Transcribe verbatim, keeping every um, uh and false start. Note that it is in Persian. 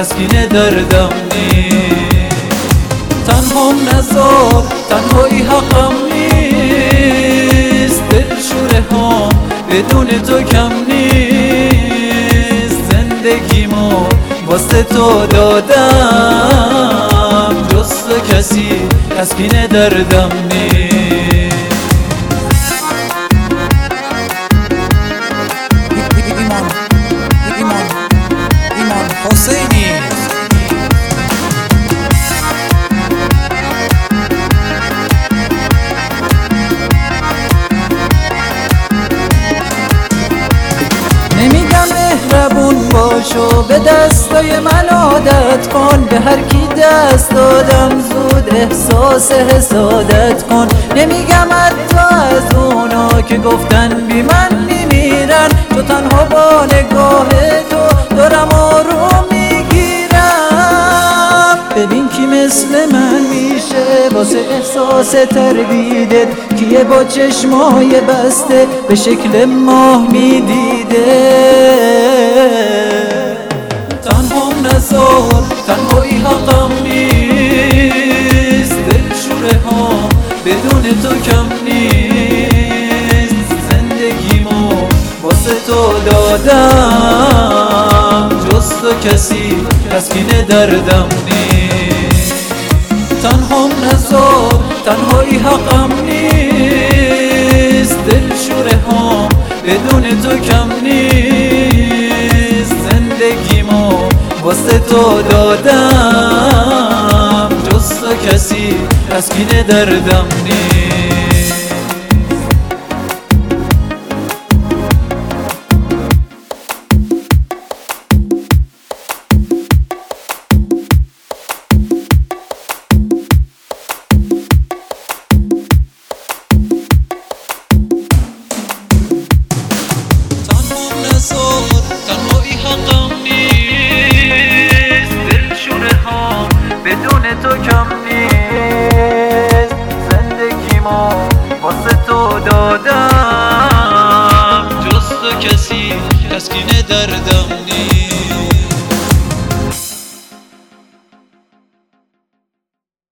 تسکین دردم نیست. تنها نزار تنهایی حقم نیست، دلشوره ها بدون تو کم نیست. زندگیمو واسه تو دادم، جز تو کسی تسکین دردم نیست. نمیگم مهربون باش و به دستای من عادت کن، به هر کی دست دادم زود احساس حسادت کن. نمیگم حتی از اونا که گفتن بی من میمیرن، تو تنها با نگاه تو دارم آروم میگیرم. ببین کی مثل من میشه واسه احساس تردیدت، کیه با چشمای بسته به شکل ماه میدیده. تنها نزار تنهایی حقم نیست، دلشوره ها بدون تو کم نیست. زندگیمو واسه تو دادم، جز تو کسی تسکین دردم نیست. تنها نزار تنهایی حقم نیست، دلشوره ها بدون تو کم نیست. زندگیمو واسه تو دادم، جز تو کسی تسکین دردم نیست. تنهایی حقم نیست، دلشوره ها بدون تو کم نیست. زندگیمو واسه تو دادم، جز تو کسی تسکین دردم